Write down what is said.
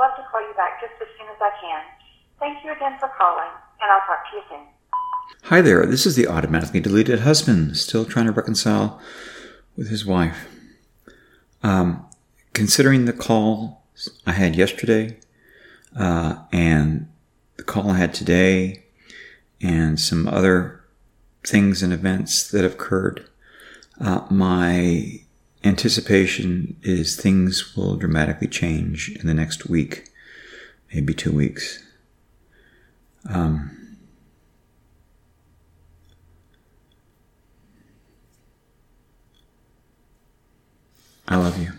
love to call you back just as soon as I can. Thank you again for calling, and I'll talk to you soon. Hi there, this is the automatically deleted husband, still trying to reconcile with his wife. Considering the call I had yesterday, and the call I had today, and some other things and events that have occurred, my anticipation is things will dramatically change in the next week, maybe 2 weeks. I love you.